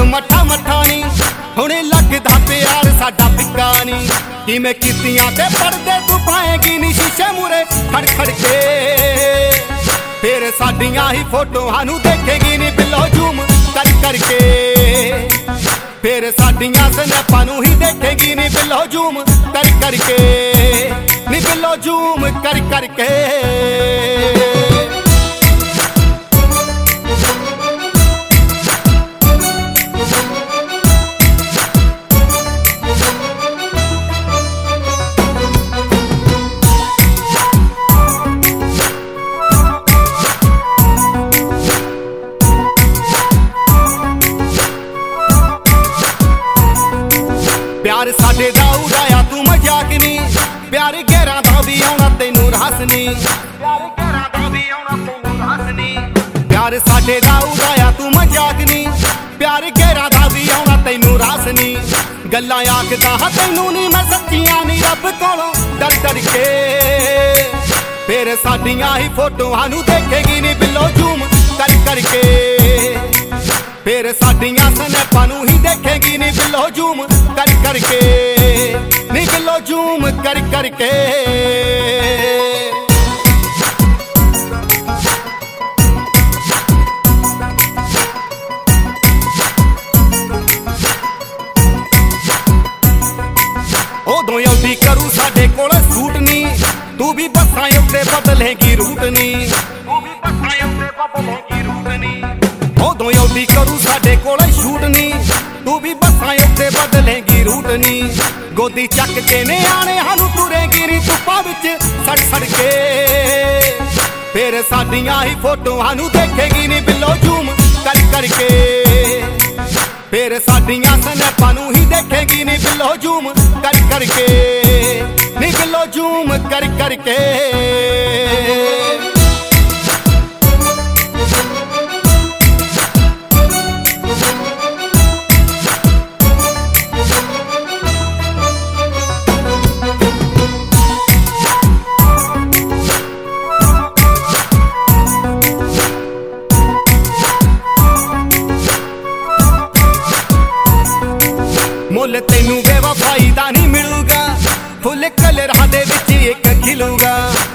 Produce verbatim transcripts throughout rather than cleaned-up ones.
मठा मठा नी हुणे लगदा प्यार साडा फिक्का नी किवें कीतियां ते पड़दे तू पाएगी नी शीशे मूरे खड़ खड़ के फिर साडियां ही फोटोआं नू देखेगी नी बिलो जूम कर करके फिर साडियां स्नैपां नू ही देखेगी नी बिलो जूम कर करके नी बिलो जूम कर करके प्यार साडे दा उड़ाया तू मजाक नी प्यार गहरा दा भी आउणा तैनू रास नी प्यार गहरा दा भी आउणा तैनू रास नी प्यार साडे दा उड़ाया तू मजाक नी प्यार गहरा दा भी आउणा तैनू रास नी गल्लां आखदा हां तैनू नी मैं सच्चियां नी रब कोलों डर डर के फिर साडियां ही फोटोआं नू देखेगी नी बिलो जूम कर करके फिर साडियां स्नैपां नू ही देखेगी नी बिलो जूम कर करके नी बिलो जूम कर करके उदों औंदी करू साडे कोल सूट नी तू भी बसां उत्ते बदलेगी रूट नी तू भी बसां उत्ते बदलेगी रूट नी उदों औंदी करू साडे कोल शूट नी तू भी बसां उत्ते बदलेगी रूट नी गोदी चक के ने आने हानू तुरेगी नी धुप्पा विच सड़ सड़ के फिर साडियां ही फोटोआं नू देखेगी नी बिलो जूम कर करके फिर साडियां स्नैपां नू ही देखेगी नी बिलो जूम कर करके नी बिलो जूम कर करके मुल तैनू बेवफाई दा नहीं मिलूगा फुल कलरां दे विच एक खिलूगा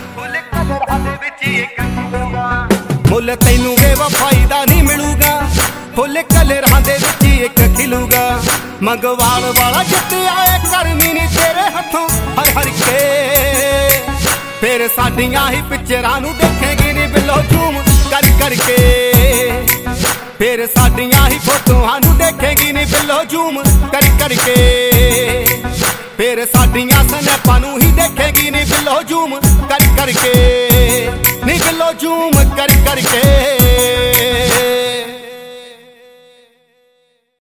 मुल तैनू बेवफाई दा नहीं मिलूगा फुल कलरां दे विच एक खिलूगा मंगवाण वाला जित आए करमी नी तेरे हथों हर हर के फिर साडियां ही पिक्चरां नू देखेगी नी बिलो जूम कर करके फिर साडियां ही फोटोआं नू देखेगी नी बिलो जूम कर करके फिर साडियां स्नैपां नू ही देखेगी नी बिलो जूम कर करके नी बिलो जूम कर करके